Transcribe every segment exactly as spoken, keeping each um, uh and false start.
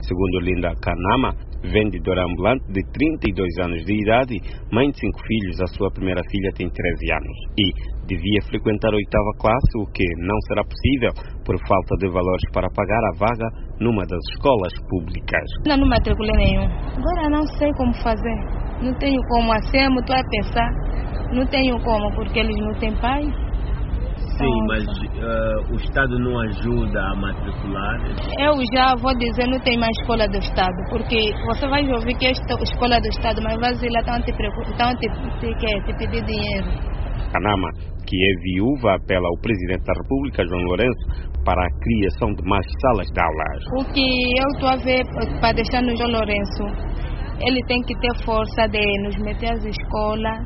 Segundo Linda Kanama, vendedora ambulante de trinta e dois anos de idade, mãe de cinco filhos, a sua primeira filha tem treze anos e devia frequentar a oitava classe, o que não será possível por falta de valores para pagar a vaga numa das escolas públicas. Não, não matriculei nenhum. Agora não sei como fazer. Não tenho como, assim, eu estou a pensar. Não tenho como, porque eles não têm pai. Sim, mas uh, o Estado não ajuda a matricular? Eu já vou dizer, não tem mais escola do Estado, porque você vai ouvir que é escola do Estado, mas vai dizer lá, estão te, estão te, te, te, te pedir dinheiro. Kanama, que é viúva, apela ao Presidente da República, João Lourenço, para a criação de mais salas de aulas. O que eu estou a ver para deixar no João Lourenço, ele tem que ter força de nos meter às escolas.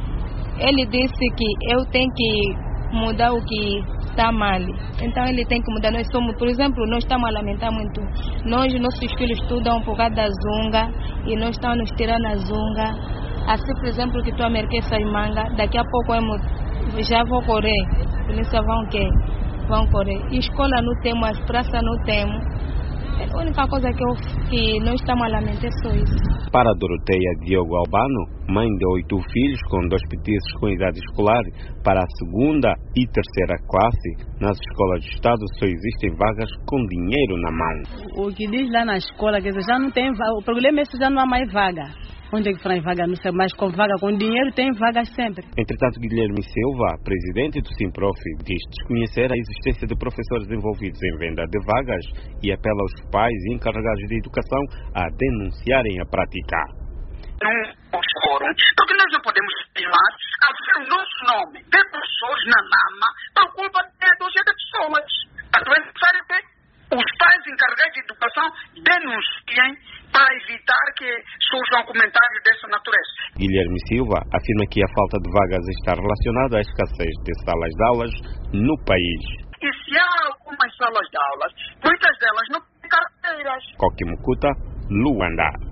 Ele disse que eu tenho que mudar o que está mal. Então ele tem que mudar. Nós somos, por exemplo, nós estamos a lamentar muito. Nós, nossos filhos estudam por causa da zunga e nós estamos nos tirando a zunga. Assim, por exemplo, que tu amerqueça em manga, daqui a pouco eu já vou correr. Polícia vão que vão correr. E escola não temos, as praças não temos. A única coisa que, eu, que nós estamos a lamentar é só isso. Para Doroteia Diogo Albano, mãe de oito filhos com dois petizes com idade escolar, para a segunda e terceira classe, nas escolas do Estado só existem vagas com dinheiro na mão. O que diz lá na escola, quer dizer, já não tem vaga. O problema é que já não há mais vaga. Onde é que faz vaga? Não sei, mas com vaga, com dinheiro tem vagas sempre. Entretanto, Guilherme Silva, presidente do Simprof, diz desconhecer a existência de professores envolvidos em venda de vagas e apela aos pais e encarregados de educação a denunciarem a prática. Não os fóruns, porque nós não podemos afirmar a ver o nosso nome de professores na lama por culpa de dúzia de pessoas. Então é necessário que os pais encarregados de educação denunciem para evitar que surjam comentários dessa natureza. Guilherme Silva afirma que a falta de vagas está relacionada à escassez de salas de aulas no país. E se há algumas salas de aulas, muitas delas não têm carteiras. Coque Mucuta, Luanda.